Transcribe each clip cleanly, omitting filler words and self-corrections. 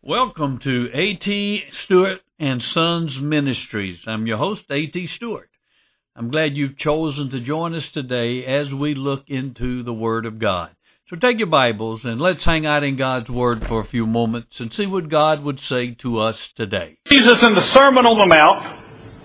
Welcome to A.T. Stewart and Sons Ministries. I'm your host, A.T. Stewart. I'm glad you've chosen to join us today as we look into the Word of God. So take your Bibles and let's hang out in God's Word for a few moments and see what God would say to us today. Jesus in the Sermon on the Mount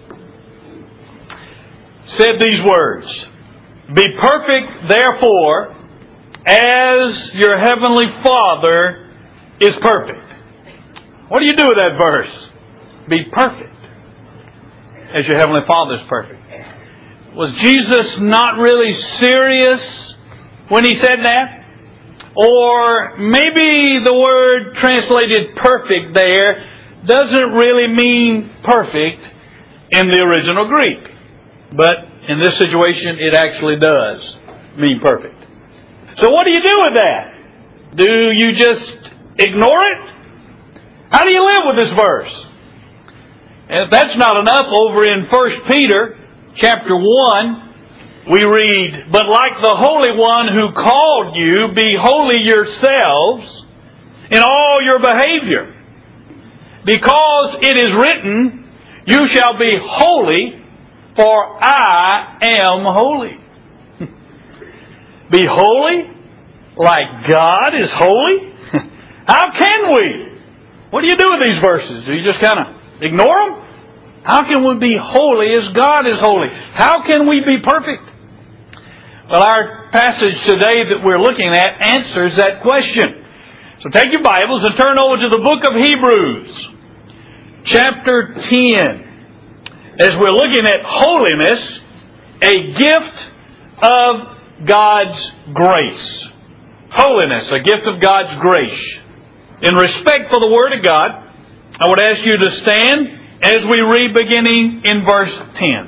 said these words, "Be perfect, therefore, as your heavenly Father is perfect." What do you do with that verse? Be perfect, as your heavenly Father is perfect. Was Jesus not really serious when He said that? Or maybe the word translated perfect there doesn't really mean perfect in the original Greek. But in this situation, it actually does mean perfect. So what do you do with that? Do you just ignore it? How do you live with this verse? If that's not enough, over in 1 Peter chapter 1, we read, "But like the Holy One who called you, be holy yourselves in all your behavior. Because it is written, you shall be holy, for I am holy." Be holy like God is holy? How can we? What do you do with these verses? Do you just kind of ignore them? How can we be holy as God is holy? How can we be perfect? Well, our passage today that we're looking at answers that question. So take your Bibles and turn over to the book of Hebrews, chapter 10. As we're looking at holiness, a gift of God's grace. Holiness, a gift of God's grace. In respect for the Word of God, I would ask you to stand as we read beginning in verse 10.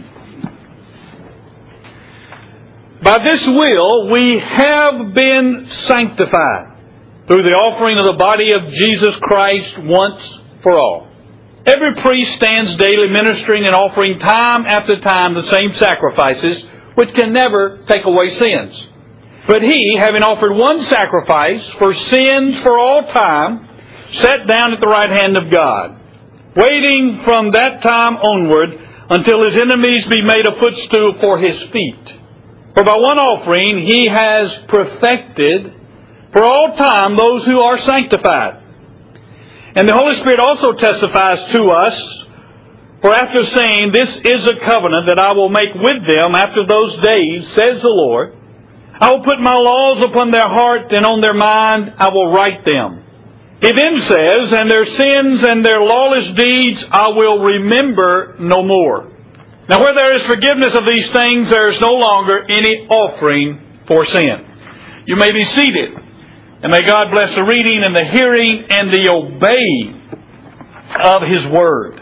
"By this will we have been sanctified through the offering of the body of Jesus Christ once for all. Every priest stands daily ministering and offering time after time the same sacrifices, which can never take away sins. But He, having offered one sacrifice for sins for all time, sat down at the right hand of God, waiting from that time onward until His enemies be made a footstool for His feet. For by one offering He has perfected for all time those who are sanctified. And the Holy Spirit also testifies to us, for after saying, 'This is a covenant that I will make with them after those days, says the Lord, I will put my laws upon their heart, and on their mind I will write them.' He then says, 'And their sins and their lawless deeds I will remember no more.' Now where there is forgiveness of these things, there is no longer any offering for sin." You may be seated. And may God bless the reading and the hearing and the obeying of His Word.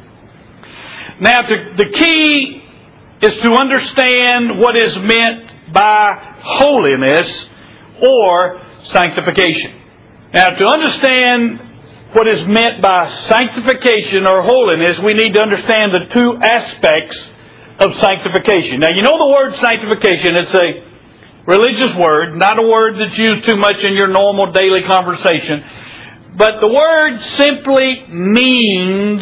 Now the key is to understand what is meant by holiness or sanctification. Now, to understand what is meant by sanctification or holiness, we need to understand the two aspects of sanctification. Now, you know the word sanctification, it's a religious word, not a word that's used too much in your normal daily conversation. But the word simply means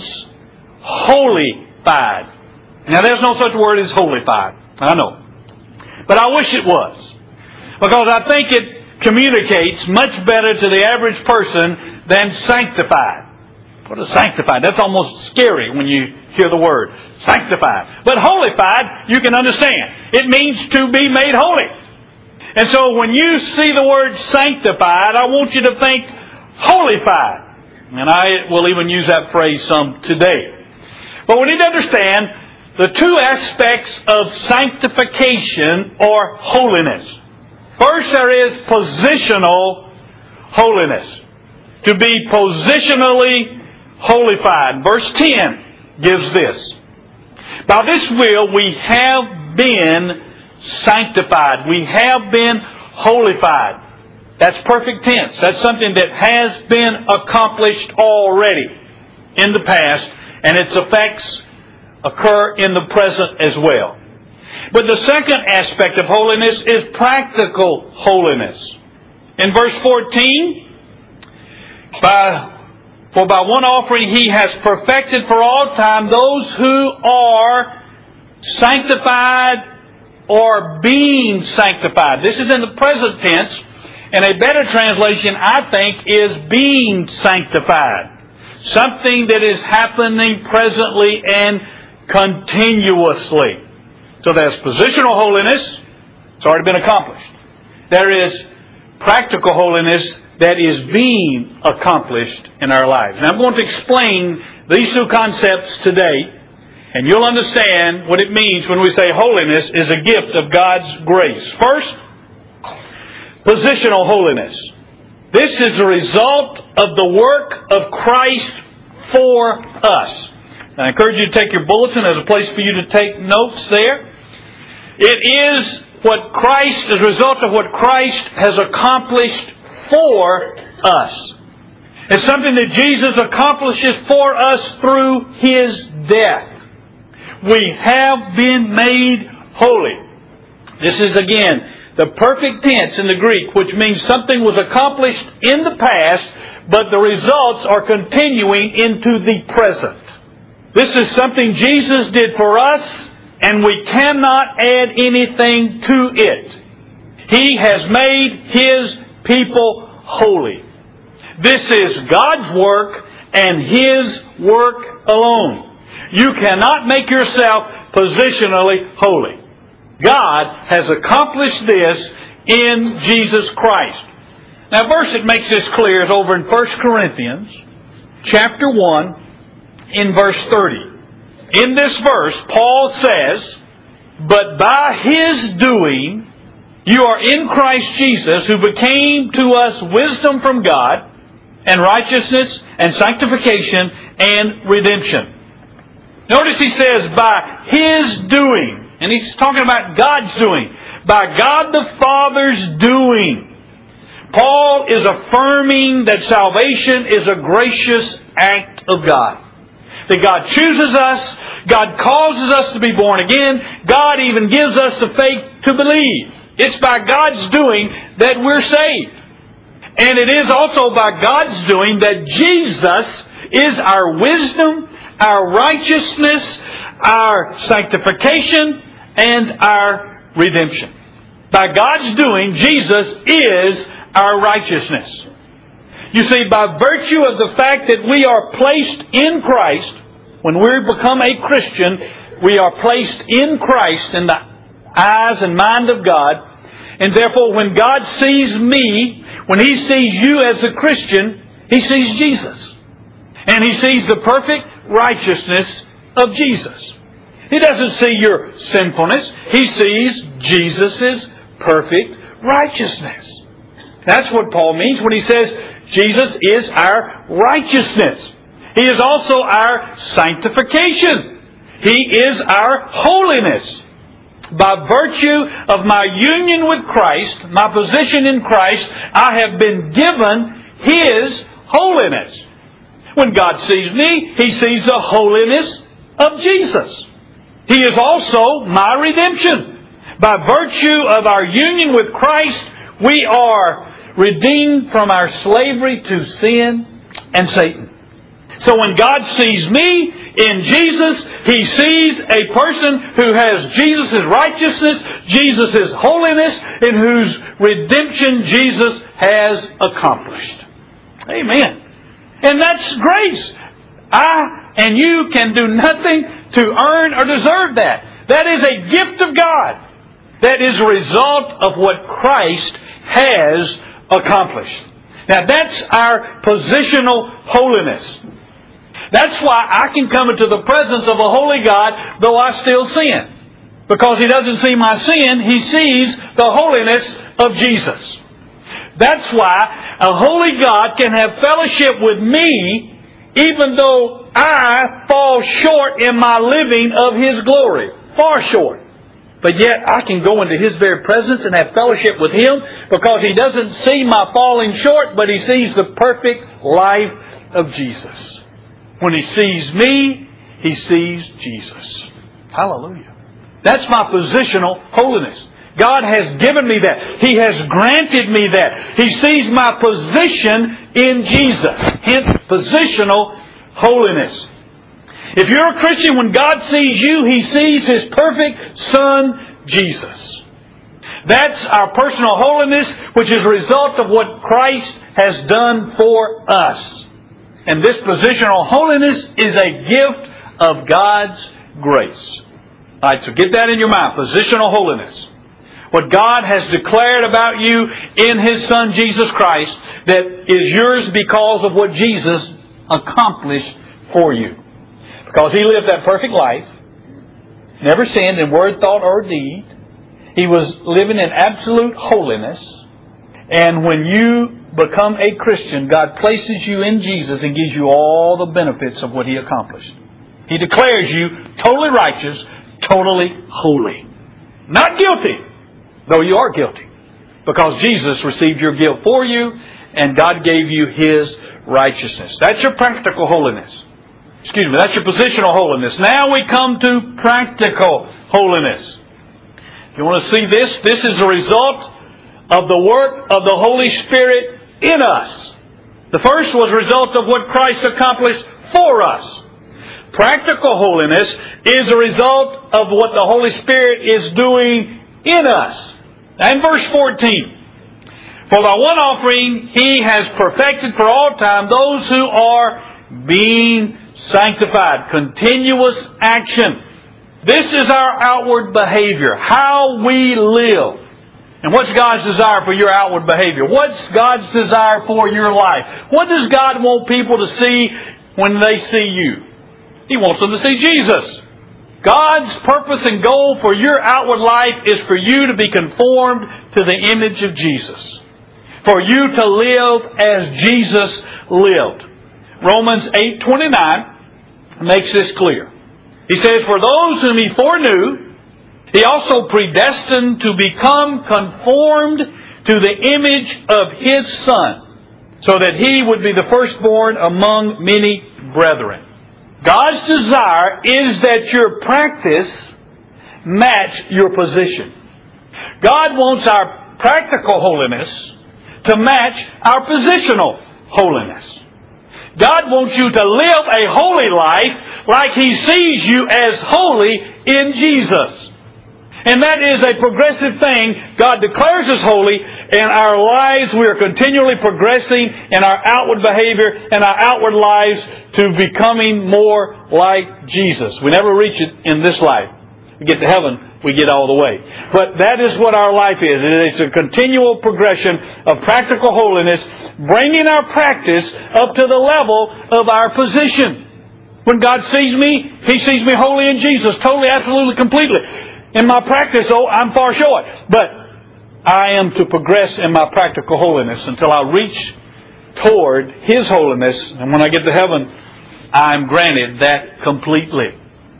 holified. Now, there's no such word as holified. I know. But I wish it was. Because I think it communicates much better to the average person than sanctified. What is sanctified? That's almost scary when you hear the word. Sanctified. But holified, you can understand. It means to be made holy. And so when you see the word sanctified, I want you to think holified. And I will even use that phrase some today. But we need to understand the two aspects of sanctification or holiness. First, there is positional holiness. To be positionally holified. Verse 10 gives this. "By this will we have been sanctified." We have been holified. That's perfect tense. That's something that has been accomplished already in the past, and its effects occur in the present as well. But the second aspect of holiness is practical holiness. In verse 14, by For by one offering He has perfected for all time those who are sanctified or being sanctified. This is in the present tense, and a better translation, I think, is being sanctified. Something that is happening presently and continuously. So there's positional holiness. It's already been accomplished. There is practical holiness that is being accomplished in our lives. Now I'm going to explain these two concepts today, and you'll understand what it means when we say holiness is a gift of God's grace. First, positional holiness. This is the result of the work of Christ for us. Now, I encourage you to take your bulletin. There's a place for you to take notes there. It is what Christ, as a result of what Christ has accomplished for us. It's something that Jesus accomplishes for us through His death. We have been made holy. This is, again, the perfect tense in the Greek, which means something was accomplished in the past, but the results are continuing into the present. This is something Jesus did for us, and we cannot add anything to it. He has made His people holy. This is God's work and His work alone. You cannot make yourself positionally holy. God has accomplished this in Jesus Christ. Now, a verse that makes this clear is over in 1 Corinthians chapter 1 in verse 30. In this verse, Paul says, "But by His doing, you are in Christ Jesus, who became to us wisdom from God, and righteousness, and sanctification, and redemption." Notice he says, by His doing. And he's talking about God's doing. By God the Father's doing. Paul is affirming that salvation is a gracious act of God. That God chooses us. God causes us to be born again. God even gives us the faith to believe. It's by God's doing that we're saved. And it is also by God's doing that Jesus is our wisdom, our righteousness, our sanctification, and our redemption. By God's doing, Jesus is our righteousness. You see, by virtue of the fact that we are placed in Christ, when we become a Christian, we are placed in Christ in the eyes and mind of God. And therefore, when God sees me, when He sees you as a Christian, He sees Jesus. And He sees the perfect righteousness of Jesus. He doesn't see your sinfulness. He sees Jesus' perfect righteousness. That's what Paul means when he says Jesus is our righteousness. He is also our sanctification. He is our holiness. By virtue of my union with Christ, my position in Christ, I have been given His holiness. When God sees me, He sees the holiness of Jesus. He is also my redemption. By virtue of our union with Christ, we are redeemed from our slavery to sin and Satan. So when God sees me in Jesus, He sees a person who has Jesus' righteousness, Jesus' holiness, in whose redemption Jesus has accomplished. Amen. And that's grace. I and you can do nothing to earn or deserve that. That is a gift of God. That is a result of what Christ has accomplished. Now that's our positional holiness. That's why I can come into the presence of a holy God though I still sin. Because He doesn't see my sin, He sees the holiness of Jesus. That's why a holy God can have fellowship with me even though I fall short in my living of His glory. Far short. But yet I can go into His very presence and have fellowship with Him because He doesn't see my falling short, but He sees the perfect life of Jesus. When He sees me, He sees Jesus. Hallelujah. That's my positional holiness. God has given me that. He has granted me that. He sees my position in Jesus. Hence, positional holiness. If you're a Christian, when God sees you, He sees His perfect Son, Jesus. That's our personal holiness, which is a result of what Christ has done for us. And this positional holiness is a gift of God's grace. All right, so get that in your mind. Positional holiness. What God has declared about you in His Son, Jesus Christ, that is yours because of what Jesus accomplished for you. Because He lived that perfect life, never sinned in word, thought, or deed. He was living in absolute holiness. And when you become a Christian, God places you in Jesus and gives you all the benefits of what He accomplished. He declares you totally righteous, totally holy. Not guilty, though you are guilty. Because Jesus received your guilt for you, and God gave you His righteousness. That's your practical holiness. That's your positional holiness. Now we come to practical holiness. If you want to see this, this is a result of the work of the Holy Spirit in us. The first was a result of what Christ accomplished for us. Practical holiness is a result of what the Holy Spirit is doing in us. And verse 14. For by one offering He has perfected for all time those who are being sanctified. Continuous action. This is our outward behavior. How we live. And what's God's desire for your outward behavior? What's God's desire for your life? What does God want people to see when they see you? He wants them to see Jesus. God's purpose and goal for your outward life is for you to be conformed to the image of Jesus. For you to live as Jesus lived. Romans 8:29 makes this clear. He says, for those whom He foreknew, He also predestined to become conformed to the image of His Son, so that He would be the firstborn among many brethren. God's desire is that your practice match your position. God wants our practical holiness to match our positional holiness. God wants you to live a holy life like He sees you as holy in Jesus. And that is a progressive thing. God declares us holy. In our lives, we are continually progressing in our outward behavior and our outward lives to becoming more like Jesus. We never reach it in this life. We get to heaven, we get all the way. But that is what our life is. It is a continual progression of practical holiness, bringing our practice up to the level of our position. When God sees me, He sees me holy in Jesus, totally, absolutely, completely. In my practice, I'm far short. But I am to progress in my practical holiness until I reach toward His holiness. And when I get to heaven, I'm granted that completely.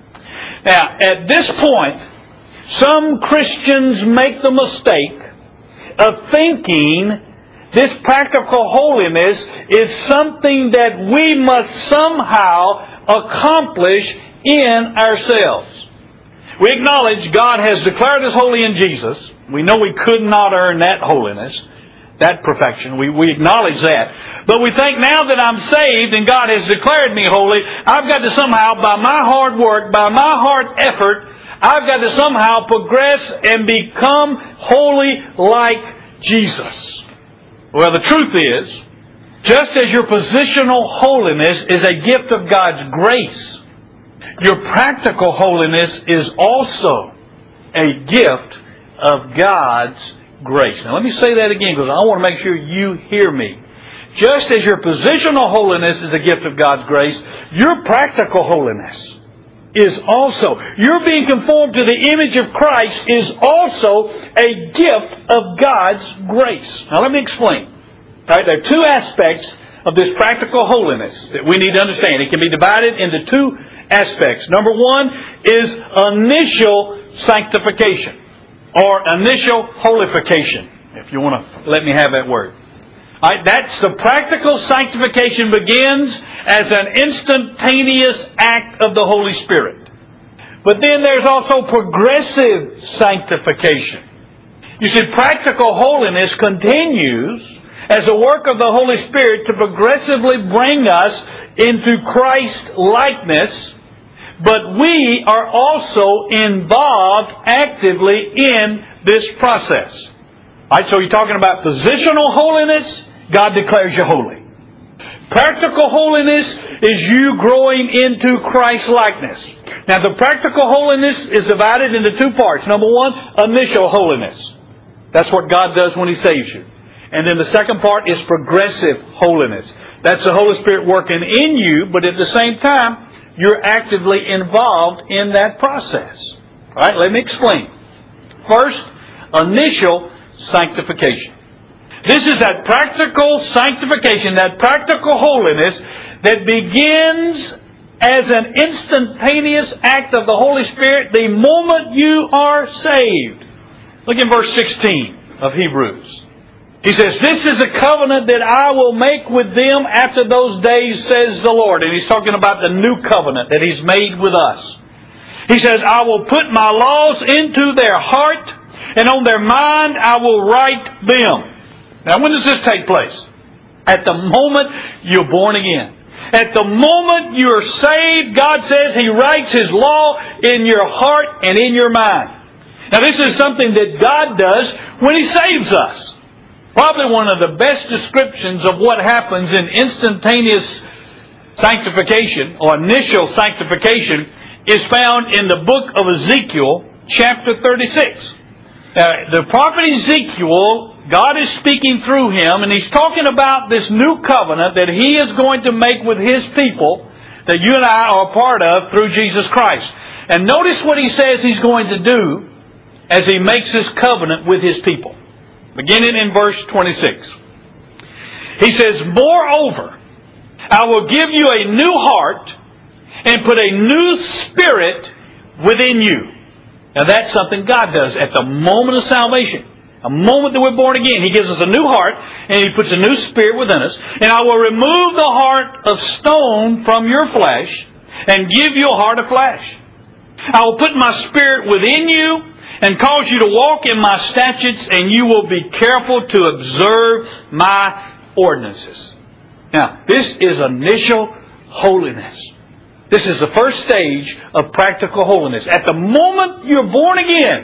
Now, at this point, some Christians make the mistake of thinking this practical holiness is something that we must somehow accomplish in ourselves. We acknowledge God has declared us holy in Jesus. We know we could not earn that holiness, that perfection. We acknowledge that. But we think now that I'm saved and God has declared me holy, I've got to somehow, by my hard work, by my hard effort, I've got to somehow progress and become holy like Jesus. Well, the truth is, just as your positional holiness is a gift of God's grace, your practical holiness is also a gift of God's grace. Now let me say that again because I want to make sure you hear me. Just as your positional holiness is a gift of God's grace, your practical holiness is also, your being conformed to the image of Christ is also a gift of God's grace. Now let me explain. All right, there are two aspects of this practical holiness that we need to understand. It can be divided into two aspects. Number one is initial sanctification or initial holification, if you want to let me have that word. All right, that's the practical sanctification begins as an instantaneous act of the Holy Spirit. But then there's also progressive sanctification. You see, practical holiness continues as a work of the Holy Spirit to progressively bring us into Christ-likeness, but we are also involved actively in this process. All right, so you're talking about positional holiness, God declares you holy. Practical holiness is you growing into Christ-likeness. Now, the practical holiness is divided into two parts. Number one, initial holiness. That's what God does when He saves you. And then the second part is progressive holiness. That's the Holy Spirit working in you, but at the same time, you're actively involved in that process. All right, let me explain. First, initial sanctification. This is that practical sanctification, that practical holiness that begins as an instantaneous act of the Holy Spirit the moment you are saved. Look in verse 16 of Hebrews. He says, "This is a covenant that I will make with them after those days, says the Lord." And He's talking about the new covenant that He's made with us. He says, "I will put my laws into their heart, and on their mind I will write them." Now, when does this take place? At the moment you're born again. At the moment you're saved, God says He writes His law in your heart and in your mind. Now, this is something that God does when He saves us. Probably one of the best descriptions of what happens in instantaneous sanctification or initial sanctification is found in the book of Ezekiel, chapter 36. The prophet Ezekiel, God is speaking through him, and He's talking about this new covenant that He is going to make with His people that you and I are a part of through Jesus Christ. And notice what He says He's going to do as He makes this covenant with His people. Beginning in verse 26. He says, "Moreover, I will give you a new heart and put a new spirit within you." Now that's something God does at the moment of salvation. A moment that we're born again, He gives us a new heart and He puts a new spirit within us. "And I will remove the heart of stone from your flesh and give you a heart of flesh. I will put my spirit within you and cause you to walk in my statutes, and you will be careful to observe my ordinances." Now, this is initial holiness. This is the first stage of practical holiness. At the moment you're born again,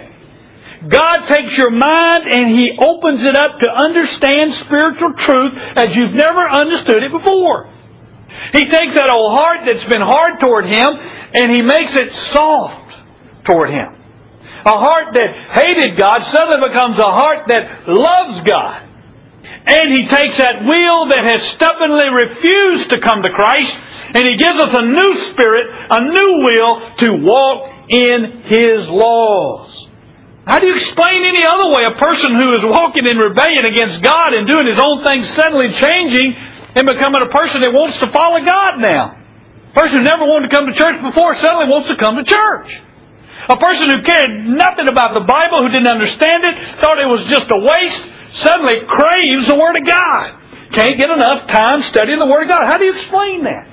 God takes your mind and He opens it up to understand spiritual truth as you've never understood it before. He takes that old heart that's been hard toward Him and He makes it soft toward Him. A heart that hated God suddenly becomes a heart that loves God. And He takes that will that has stubbornly refused to come to Christ, and He gives us a new spirit, a new will to walk in His laws. How do you explain any other way a person who is walking in rebellion against God and doing his own thing suddenly changing and becoming a person that wants to follow God now? A person who never wanted to come to church before suddenly wants to come to church. A person who cared nothing about the Bible, who didn't understand it, thought it was just a waste, suddenly craves the Word of God. Can't get enough time studying the Word of God. How do you explain that?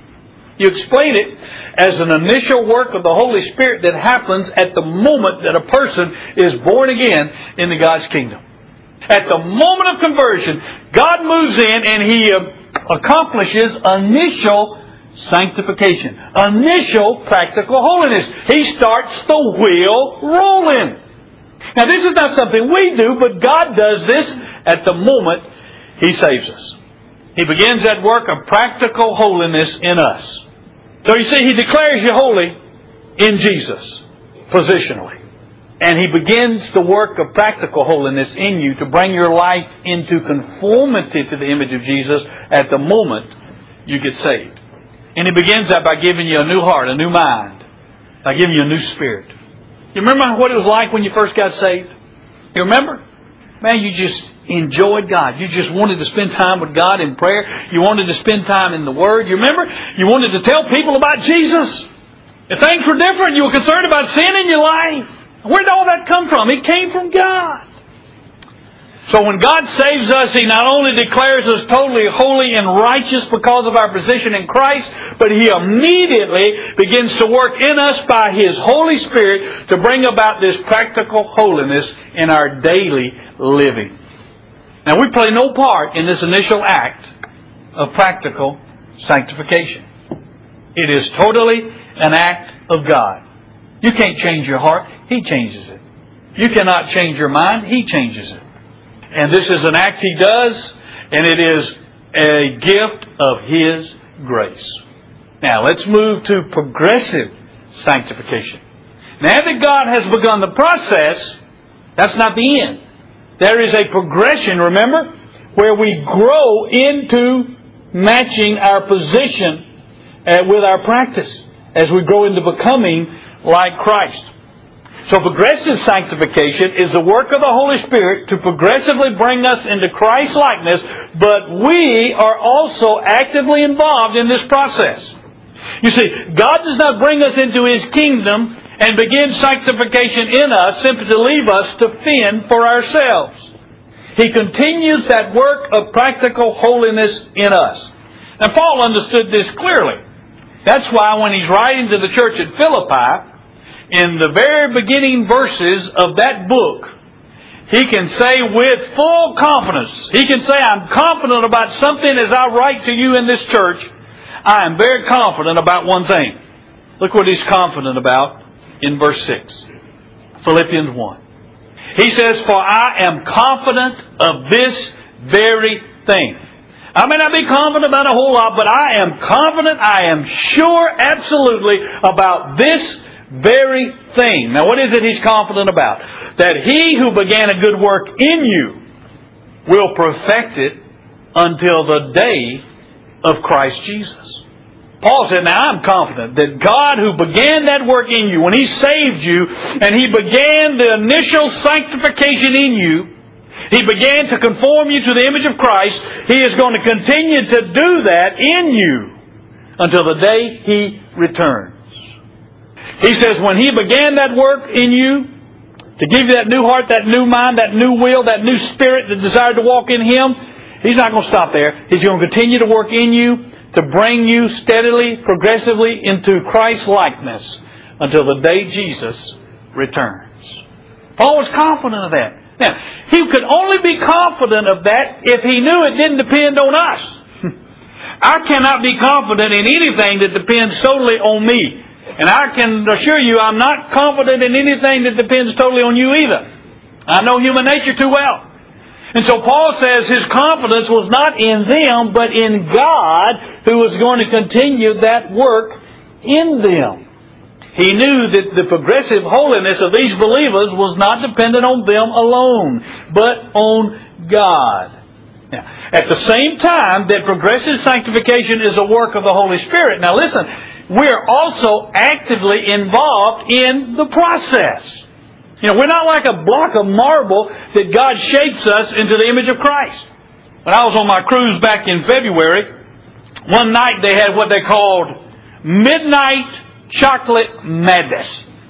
You explain it as an initial work of the Holy Spirit that happens at the moment that a person is born again into God's kingdom. At the moment of conversion, God moves in and He accomplishes initial sanctification, initial practical holiness. He starts the wheel rolling. Now, this is not something we do, but God does this at the moment He saves us. He begins that work of practical holiness in us. So you see, He declares you holy in Jesus, positionally. And He begins the work of practical holiness in you to bring your life into conformity to the image of Jesus at the moment you get saved. And He begins that by giving you a new heart, a new mind, by giving you a new spirit. You remember what it was like when you first got saved? You remember? Man, you just enjoyed God. You just wanted to spend time with God in prayer. You wanted to spend time in the Word. You remember? You wanted to tell people about Jesus. If things were different, you were concerned about sin in your life. Where did all that come from? It came from God. So when God saves us, He not only declares us totally holy and righteous because of our position in Christ, but He immediately begins to work in us by His Holy Spirit to bring about this practical holiness in our daily living. Now, we play no part in this initial act of practical sanctification. It is totally an act of God. You can't change your heart. He changes it. You cannot change your mind. He changes it. And this is an act He does, and it is a gift of His grace. Now, let's move to progressive sanctification. Now that God has begun the process, that's not the end. There is a progression, remember, where we grow into matching our position with our practice as we grow into becoming like Christ. So progressive sanctification is the work of the Holy Spirit to progressively bring us into Christ's likeness, but we are also actively involved in this process. You see, God does not bring us into His kingdom and begin sanctification in us simply to leave us to fend for ourselves. He continues that work of practical holiness in us. And Paul understood this clearly. That's why when he's writing to the church at Philippi, in the very beginning verses of that book, he can say with full confidence, he can say, I'm confident about something as I write to you in this church. I am very confident about one thing. Look what he's confident about in verse 6. Philippians 1. He says, for I am confident of this very thing. I may not be confident about a whole lot, but I am confident, I am sure absolutely about this very thing. Now what is it he's confident about? That He who began a good work in you will perfect it until the day of Christ Jesus. Paul said, now I'm confident that God who began that work in you, when He saved you and He began the initial sanctification in you, He began to conform you to the image of Christ, He is going to continue to do that in you until the day He returns. He says when He began that work in you, to give you that new heart, that new mind, that new will, that new spirit, the desire to walk in Him, He's not going to stop there. He's going to continue to work in you to bring you steadily, progressively into Christ's likeness until the day Jesus returns. Paul was confident of that. Now, he could only be confident of that if he knew it didn't depend on us. I cannot be confident in anything that depends solely on me. And I can assure you I'm not confident in anything that depends totally on you either. I know human nature too well. And so Paul says his confidence was not in them, but in God, who was going to continue that work in them. He knew that the progressive holiness of these believers was not dependent on them alone, but on God. Now, at the same time that progressive sanctification is a work of the Holy Spirit. Now listen, we're also actively involved in the process. You know, we're not like a block of marble that God shapes us into the image of Christ. When I was on my cruise back in February, one night they had what they called Midnight Chocolate Madness.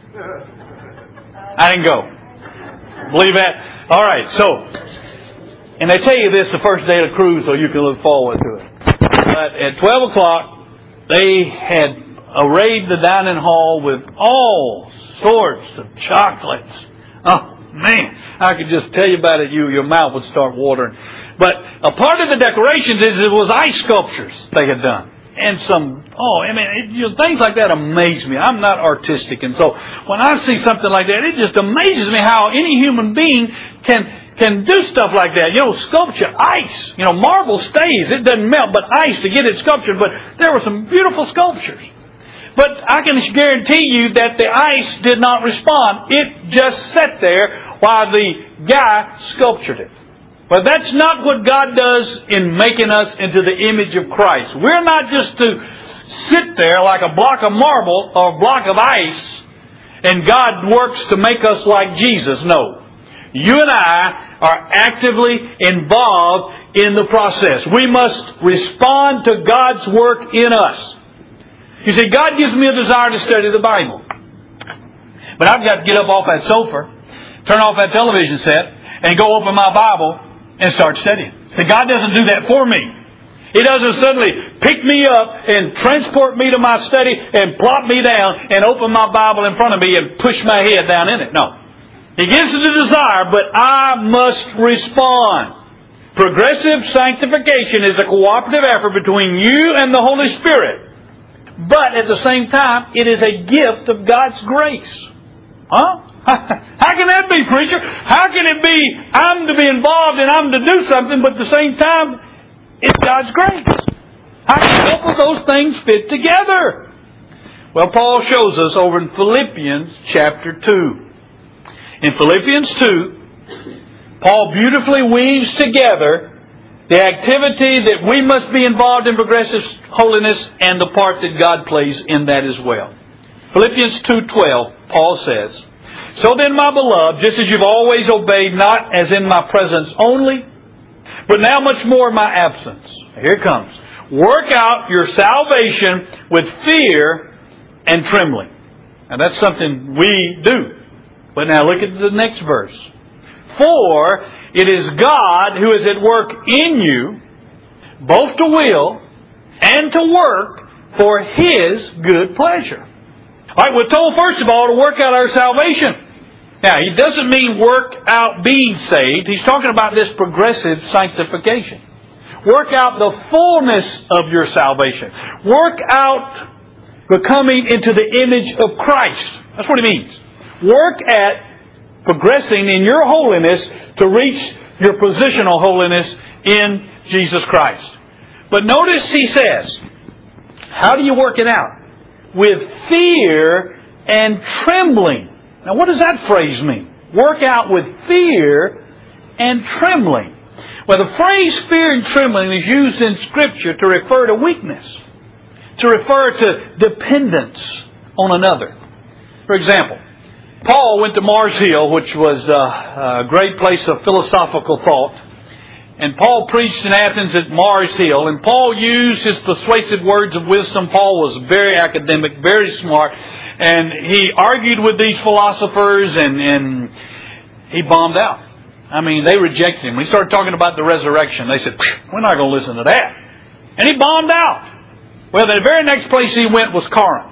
I didn't go. Believe that? All right, so, and they tell you this the first day of the cruise so you can look forward to it. But at 12 o'clock, they had arrayed the dining hall with all sorts of chocolates. Oh, man. I could just tell you about it. Your mouth would start watering. But a part of the decorations is it was ice sculptures they had done. And things like that amaze me. I'm not artistic. And so when I see something like that, it just amazes me how any human being can do stuff like that. You know, sculpture, ice. You know, marble stays. It doesn't melt, but ice to get it sculptured. But there were some beautiful sculptures. But I can guarantee you that the ice did not respond. It just sat there while the guy sculptured it. But that's not what God does in making us into the image of Christ. We're not just to sit there like a block of marble or a block of ice and God works to make us like Jesus. No. You and I are actively involved in the process. We must respond to God's work in us. You see, God gives me a desire to study the Bible. But I've got to get up off that sofa, turn off that television set, and go open my Bible and start studying. See, God doesn't do that for me. He doesn't suddenly pick me up and transport me to my study and plop me down and open my Bible in front of me and push my head down in it. No. He gives me the desire, but I must respond. Progressive sanctification is a cooperative effort between you and the Holy Spirit. But at the same time, it is a gift of God's grace. Huh? How can that be, preacher? How can it be I'm to be involved and I'm to do something, but at the same time, it's God's grace? How can both of those things fit together? Well, Paul shows us over in Philippians chapter 2. In Philippians 2, Paul beautifully weaves together the activity that we must be involved in progressive holiness and the part that God plays in that as well. Philippians 2:12, Paul says, "So then, my beloved, just as you've always obeyed, not as in my presence only, but now much more in my absence." Here it comes. "Work out your salvation with fear and trembling." Now that's something we do. But now look at the next verse. "For it is God who is at work in you, both to will and to work for His good pleasure." All right, we're told first of all to work out our salvation. Now, he doesn't mean work out being saved. He's talking about this progressive sanctification. Work out the fullness of your salvation. Work out becoming into the image of Christ. That's what he means. Work at progressing in your holiness to reach your positional holiness in Jesus Christ. But notice he says, how do you work it out? With fear and trembling. Now what does that phrase mean? Work out with fear and trembling. Well, the phrase fear and trembling is used in Scripture to refer to weakness, to refer to dependence on another. For example, Paul went to Mars Hill, which was a great place of philosophical thought. And Paul preached in Athens at Mars Hill. And Paul used his persuasive words of wisdom. Paul was very academic, very smart. And he argued with these philosophers and he bombed out. I mean, they rejected him. He started talking about the resurrection. They said, we're not going to listen to that. And he bombed out. Well, the very next place he went was Corinth.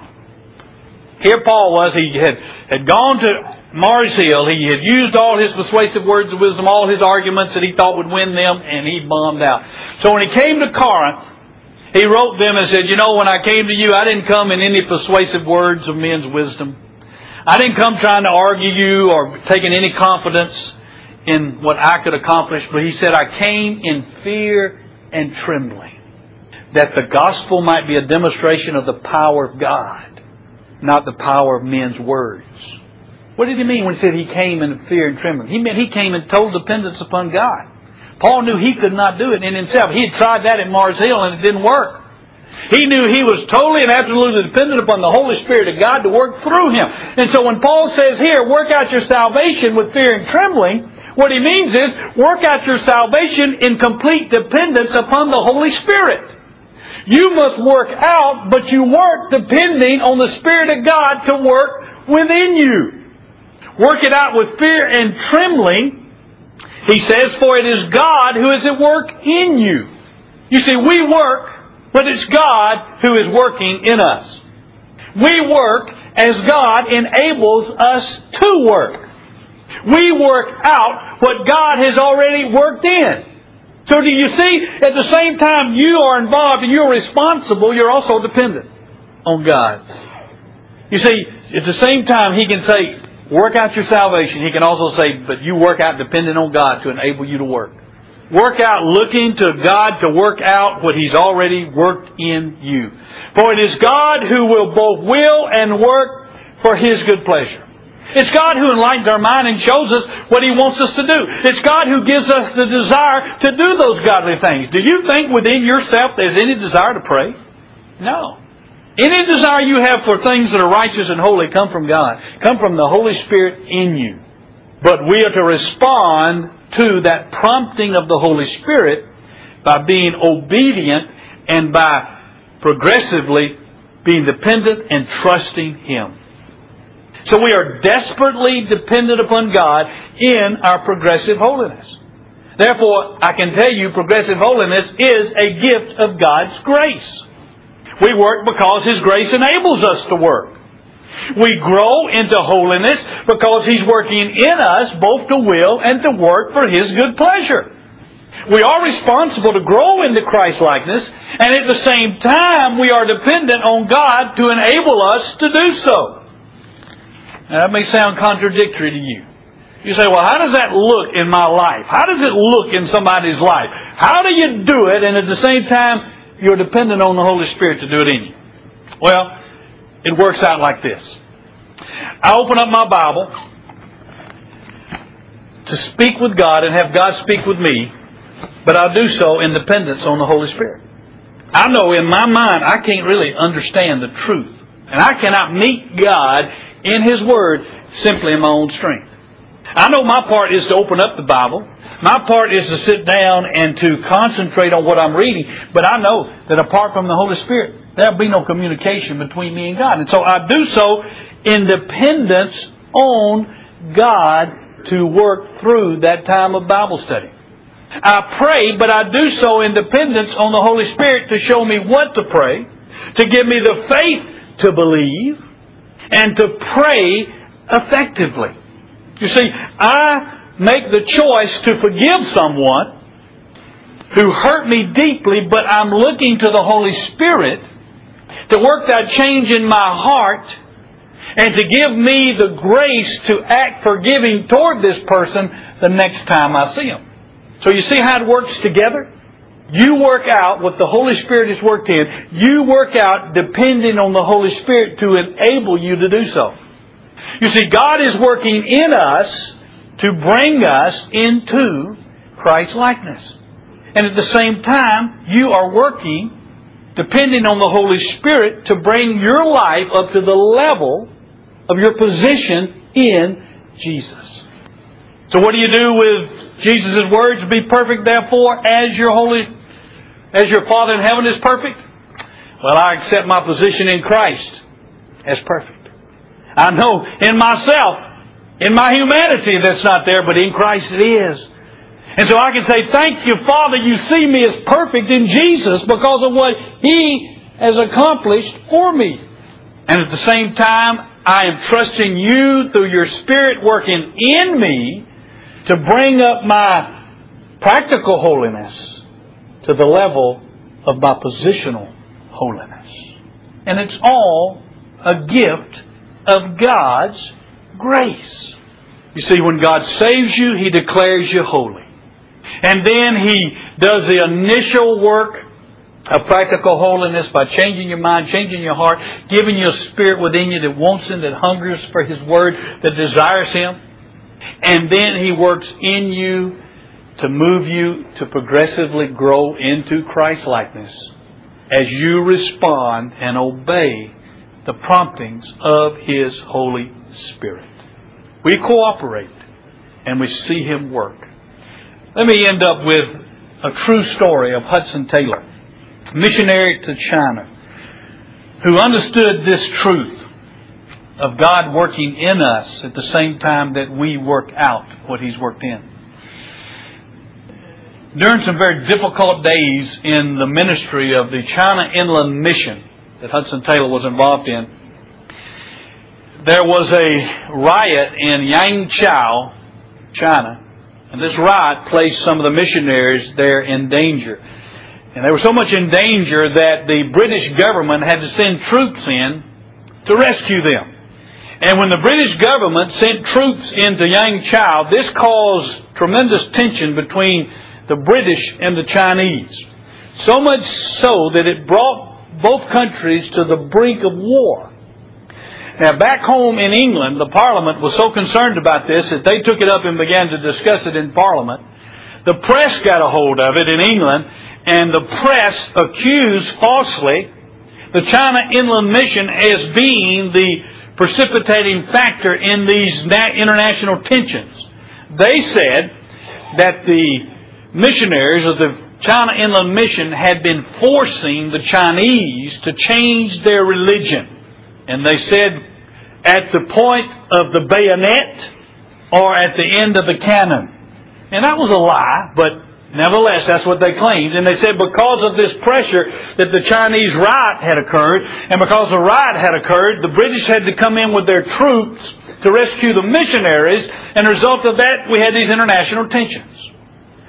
Here Paul was. He had gone to Mars Hill. He had used all his persuasive words of wisdom, all his arguments that he thought would win them, and he bombed out. So when he came to Corinth, he wrote them and said, when I came to you, I didn't come in any persuasive words of men's wisdom. I didn't come trying to argue you or taking any confidence in what I could accomplish. But he said, I came in fear and trembling, that the gospel might be a demonstration of the power of God, not the power of men's words. What did he mean when he said he came in fear and trembling? He meant he came in total dependence upon God. Paul knew he could not do it in himself. He had tried that at Mars Hill and it didn't work. He knew he was totally and absolutely dependent upon the Holy Spirit of God to work through him. And so when Paul says here, work out your salvation with fear and trembling, what he means is work out your salvation in complete dependence upon the Holy Spirit. You must work out, but you work depending on the Spirit of God to work within you. Work it out with fear and trembling. He says, for it is God who is at work in you. You see, we work, but it's God who is working in us. We work as God enables us to work. We work out what God has already worked in. So do you see, at the same time you are involved and you're responsible, you're also dependent on God. You see, at the same time He can say, work out your salvation. He can also say, but you work out dependent on God to enable you to work. Work out looking to God to work out what He's already worked in you. For it is God who will both will and work for His good pleasure. It's God who enlightens our mind and shows us what He wants us to do. It's God who gives us the desire to do those godly things. Do you think within yourself there's any desire to pray? No. Any desire you have for things that are righteous and holy come from God. Come from the Holy Spirit in you. But we are to respond to that prompting of the Holy Spirit by being obedient and by progressively being dependent and trusting Him. So we are desperately dependent upon God in our progressive holiness. Therefore, I can tell you progressive holiness is a gift of God's grace. We work because His grace enables us to work. We grow into holiness because He's working in us both to will and to work for His good pleasure. We are responsible to grow into Christ-likeness, and at the same time, we are dependent on God to enable us to do so. Now, that may sound contradictory to you. You say, well, how does that look in my life? How does it look in somebody's life? How do you do it, and at the same time, you're dependent on the Holy Spirit to do it in you? Well, it works out like this. I open up my Bible to speak with God and have God speak with me, but I do so in dependence on the Holy Spirit. I know in my mind I can't really understand the truth, and I cannot meet God in His Word simply in my own strength. I know my part is to open up the Bible. My part is to sit down and to concentrate on what I'm reading, but I know that apart from the Holy Spirit, there'll be no communication between me and God. And so I do so in dependence on God to work through that time of Bible study. I pray, but I do so in dependence on the Holy Spirit to show me what to pray, to give me the faith to believe, and to pray effectively. You see, I make the choice to forgive someone who hurt me deeply, but I'm looking to the Holy Spirit to work that change in my heart and to give me the grace to act forgiving toward this person the next time I see him. So you see how it works together? You work out what the Holy Spirit has worked in. You work out depending on the Holy Spirit to enable you to do so. You see, God is working in us to bring us into Christ-likeness. And at the same time, you are working, depending on the Holy Spirit, to bring your life up to the level of your position in Jesus. So what do you do with Jesus' words? Be perfect, therefore, as your Father in heaven is perfect. Well, I accept my position in Christ as perfect. I know in myself, in my humanity, that's not there, but in Christ it is. And so I can say, thank you, Father, you see me as perfect in Jesus because of what He has accomplished for me. And at the same time, I am trusting you through your Spirit working in me to bring up my practical holiness to the level of my positional holiness. And it's all a gift of God's grace. You see, when God saves you, He declares you holy. And then He does the initial work of practical holiness by changing your mind, changing your heart, giving you a spirit within you that wants Him, that hungers for His Word, that desires Him. And then He works in you to move you to progressively grow into Christ-likeness as you respond and obey the promptings of His Holy Spirit. We cooperate and we see Him work. Let me end up with a true story of Hudson Taylor, missionary to China, who understood this truth of God working in us at the same time that we work out what He's worked in. During some very difficult days in the ministry of the China Inland Mission that Hudson Taylor was involved in, there was a riot in Yangzhou, China, and this riot placed some of the missionaries there in danger. And they were so much in danger that the British government had to send troops in to rescue them. And when the British government sent troops into Yangzhou, this caused tremendous tension between the British and the Chinese. So much so that it brought both countries to the brink of war. Now, back home in England, the Parliament was so concerned about this that they took it up and began to discuss it in Parliament. The press got a hold of it in England, and the press accused falsely the China Inland Mission as being the precipitating factor in these international tensions. They said that the missionaries of the China Inland Mission had been forcing the Chinese to change their religion. And they said at the point of the bayonet or at the end of the cannon. And that was a lie, but nevertheless, that's what they claimed. And they said because of this pressure that the Chinese riot had occurred, and because the riot had occurred, the British had to come in with their troops to rescue the missionaries, and as a result of that, we had these international tensions.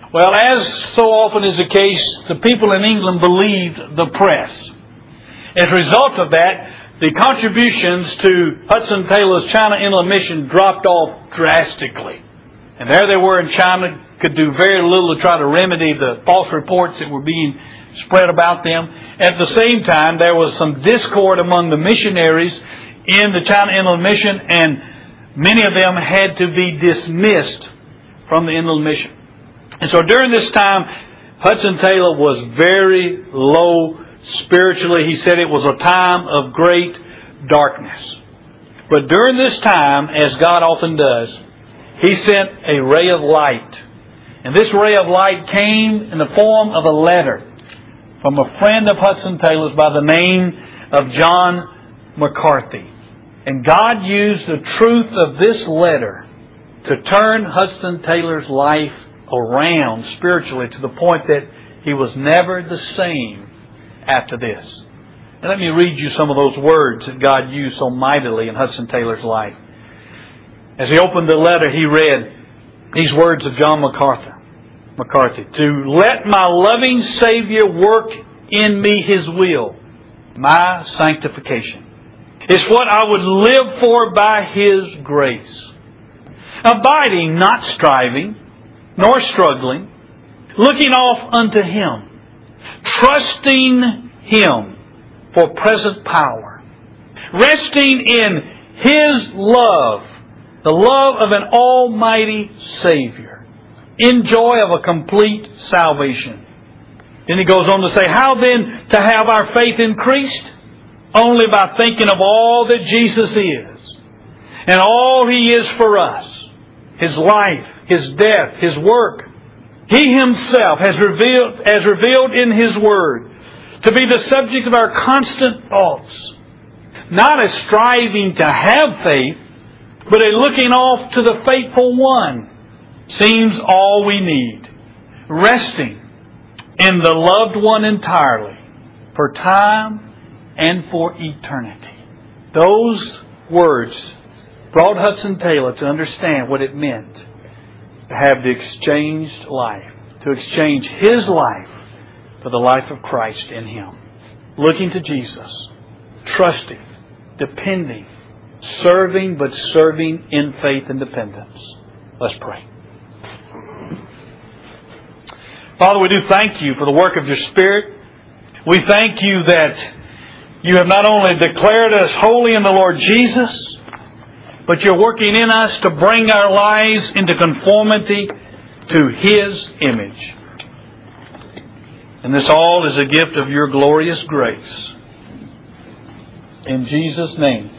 Well, as so often is the case, the people in England believed the press. As a result of that, the contributions to Hudson Taylor's China Inland Mission dropped off drastically. And there they were in China, could do very little to try to remedy the false reports that were being spread about them. At the same time, there was some discord among the missionaries in the China Inland Mission, and many of them had to be dismissed from the Inland Mission. And so during this time, Hudson Taylor was very low spiritually. He said it was a time of great darkness. But during this time, as God often does, He sent a ray of light. And this ray of light came in the form of a letter from a friend of Hudson Taylor's by the name of John McCarthy. And God used the truth of this letter to turn Hudson Taylor's life around spiritually to the point that he was never the same after this. And let me read you some of those words that God used so mightily in Hudson Taylor's life. As he opened the letter, he read these words of John McCarthy. To let my loving Savior work in me His will, my sanctification, is what I would live for by His grace. Abiding, not striving, nor struggling, looking off unto Him, trusting Him for present power, resting in His love, the love of an almighty Savior, in joy of a complete salvation. Then he goes on to say, how then to have our faith increased? Only by thinking of all that Jesus is, and all He is for us, His life, His death, His work. He Himself has revealed in His Word to be the subject of our constant thoughts. Not as striving to have faith, but a looking off to the faithful One seems all we need. Resting in the loved One entirely for time and for eternity. Those words brought Hudson Taylor to understand what it meant to have the exchanged life, to exchange his life for the life of Christ in him. Looking to Jesus, trusting, depending, serving, but serving in faith and dependence. Let's pray. Father, we do thank You for the work of Your Spirit. We thank You that You have not only declared us holy in the Lord Jesus, but You're working in us to bring our lives into conformity to His image. And this all is a gift of Your glorious grace. In Jesus' name.